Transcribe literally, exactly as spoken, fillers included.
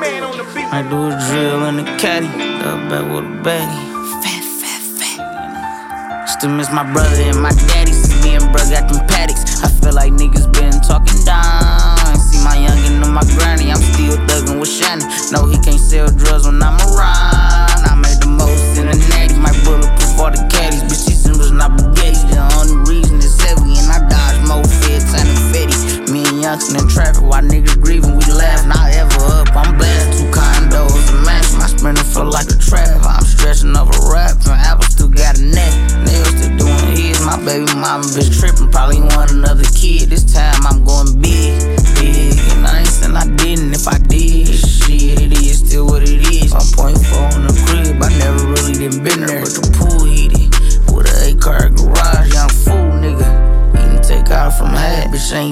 man on the beat. I do a drill in the caddy, up back with a baddie. Fat, fat, fat. Still miss my brother and my daddy. See me and bro got them paddocks. I feel like niggas been talking down. See my youngin' and my granny, I'm still thuggin' with Shani. No, he can't sell drugs when I'm around. I made the most in the natty, my bulletproof all the caddies. Bitch, these was not